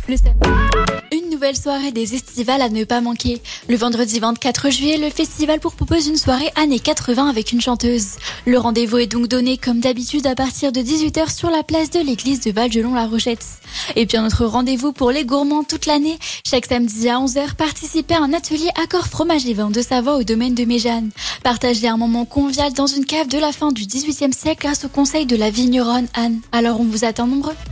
le samedi. Une nouvelle soirée des estivales à ne pas manquer. Le vendredi 24 juillet, le festival propose une soirée années 80 avec une chanteuse. Le rendez-vous est donc donné comme d'habitude à partir de 18h sur la place de l'église de Val-Gelon-la-Rochette. Et puis un autre rendez-vous pour les gourmands toute l'année. Chaque samedi à 11h, participez à un atelier accord fromage et vin de Savoie au domaine de Méjeanne. Partagez un moment convivial dans une cave de la fin du XVIIIe siècle grâce au conseil de la vigneronne Anne. Alors on vous attend nombreux.